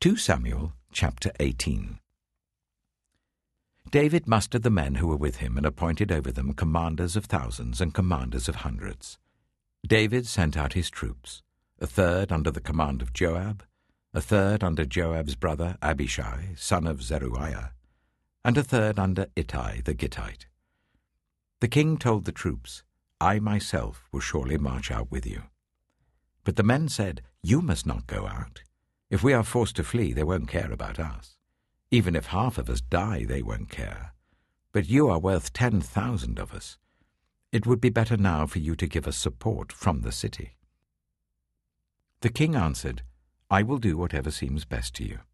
2 Samuel chapter 18. David mustered the men who were with him and appointed over them commanders of thousands and commanders of hundreds. David sent out his troops, a third under the command of Joab, a third under Joab's brother Abishai, son of Zeruiah, and a third under Ittai the Gittite. The king told the troops, "I myself will surely march out with you." But the men said, "You must not go out. If we are forced to flee, they won't care about us. Even if half of us die, they won't care. But you are worth 10,000 of us. It would be better now for you to give us support from the city." The king answered, "I will do whatever seems best to you."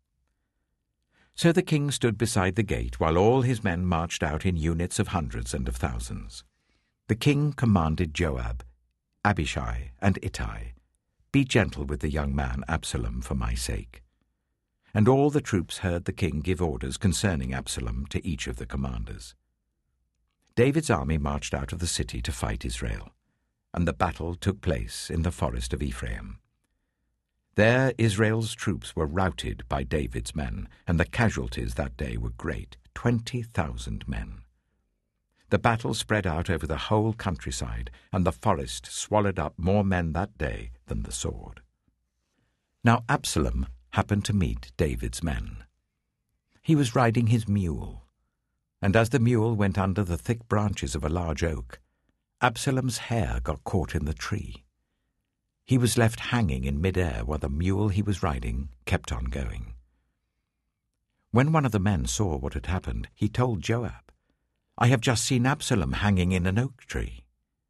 So the king stood beside the gate while all his men marched out in units of hundreds and of thousands. The king commanded Joab, Abishai, and Ittai, "Be gentle with the young man Absalom for my sake." And all the troops heard the king give orders concerning Absalom to each of the commanders. David's army marched out of the city to fight Israel, and the battle took place in the forest of Ephraim. There Israel's troops were routed by David's men, and the casualties that day were great, 20,000 men. The battle spread out over the whole countryside, and the forest swallowed up more men that day than the sword. Now Absalom happened to meet David's men. He was riding his mule, and as the mule went under the thick branches of a large oak, Absalom's hair got caught in the tree. He was left hanging in mid-air while the mule he was riding kept on going. When one of the men saw what had happened, he told Joab, "I have just seen Absalom hanging in an oak tree."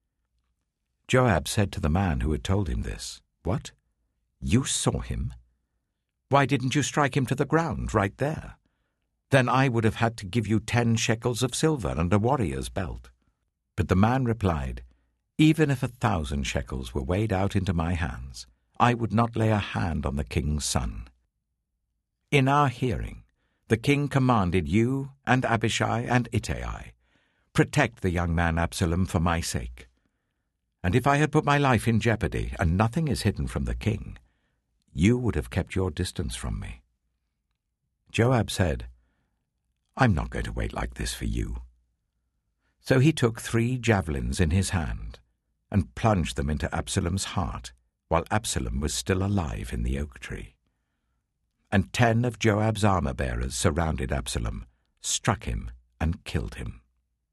Joab said to the man who had told him this, "What? You saw him? Why didn't you strike him to the ground right there? Then I would have had to give you 10 shekels of silver and a warrior's belt." But the man replied, "Even if 1,000 shekels were weighed out into my hands, I would not lay a hand on the king's son. In our hearing, the king commanded you and Abishai and Ittai, protect the young man Absalom for my sake. And if I had put my life in jeopardy, and nothing is hidden from the king, you would have kept your distance from me." Joab said, "I'm not going to wait like this for you." So he took 3 javelins in his hand and plunged them into Absalom's heart while Absalom was still alive in the oak tree. And 10 of Joab's armor-bearers surrounded Absalom, struck him, and killed him.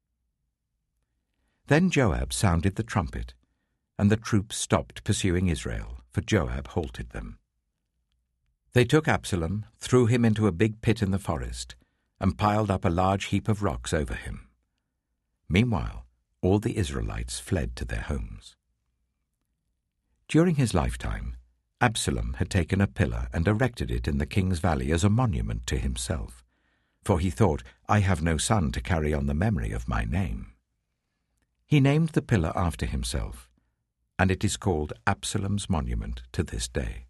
Then Joab sounded the trumpet, and the troops stopped pursuing Israel, for Joab halted them. They took Absalom, threw him into a big pit in the forest, and piled up a large heap of rocks over him. Meanwhile, all the Israelites fled to their homes. During his lifetime, Absalom had taken a pillar and erected it in the king's valley as a monument to himself, for he thought, "I have no son to carry on the memory of my name." He named the pillar after himself, and it is called Absalom's monument to this day.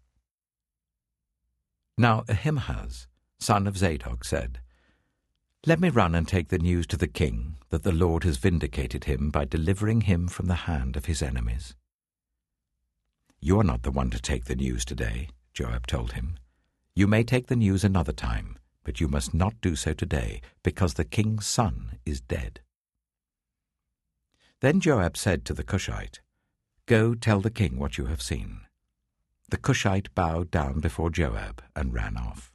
Now Ahimaaz, son of Zadok, said, "Let me run and take the news to the king that the Lord has vindicated him by delivering him from the hand of his enemies." "You are not the one to take the news today," Joab told him. "You may take the news another time, but you must not do so today, because the king's son is dead." Then Joab said to the Cushite, "Go tell the king what you have seen." The Cushite bowed down before Joab and ran off.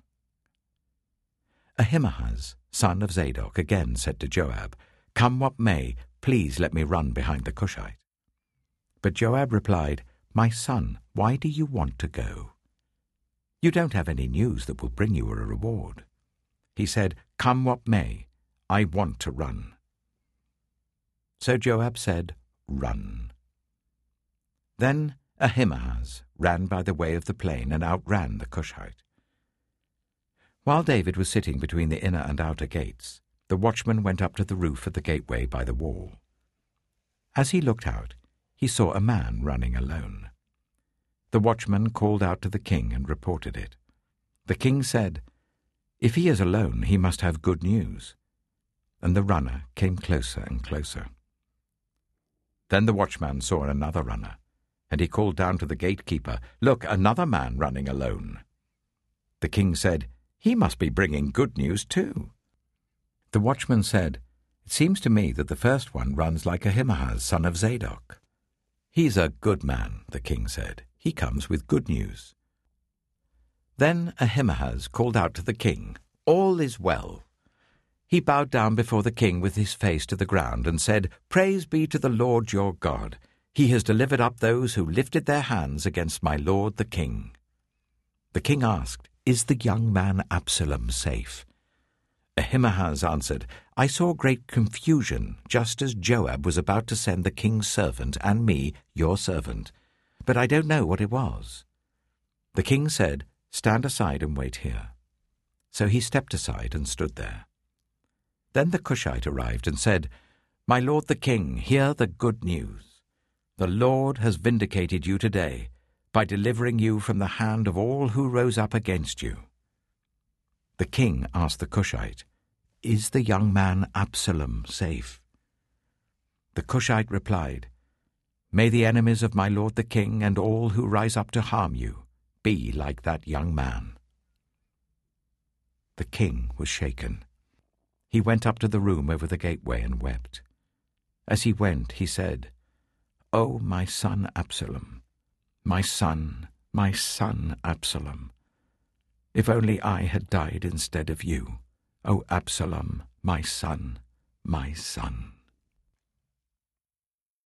Ahimaaz, son of Zadok, again said to Joab, "Come what may, please let me run behind the Cushite." But Joab replied, "My son, why do you want to go? You don't have any news that will bring you a reward." He said, "Come what may, I want to run." So Joab said, "Run." Then Ahimaaz ran by the way of the plain and outran the Cushite. While David was sitting between the inner and outer gates, the watchman went up to the roof of the gateway by the wall. As he looked out, he saw a man running alone. The watchman called out to the king and reported it. The king said, "If he is alone, he must have good news." And the runner came closer and closer. Then the watchman saw another runner, and he called down to the gatekeeper, "Look, another man running alone." The The king said, "He must be bringing good news too." The watchman said, "It seems to me that the first one runs like Ahimaaz, son of Zadok." "He's a good man," the king said. "He comes with good news." Then Ahimaaz called out to the king, "All is well." He bowed down before the king with his face to the ground and said, "Praise be to the Lord your God. He has delivered up those who lifted their hands against my lord the king." The king asked, "Is the young man Absalom safe?" Ahimaaz answered, "I saw great confusion just as Joab was about to send the king's servant and me, your servant, but I don't know what it was." The king said, "Stand aside and wait here." So he stepped aside and stood there. Then the Cushite arrived and said, "My lord the king, hear the good news. The Lord has vindicated you today by delivering you from the hand of all who rose up against you." The king asked the Cushite, "Is the young man Absalom safe?" The Cushite replied, "May the enemies of my lord the king and all who rise up to harm you be like that young man." The king was shaken. He went up to the room over the gateway and wept. As he went, he said, "Oh, my son Absalom, my son Absalom! If only I had died instead of you, O Absalom, my son, my son!"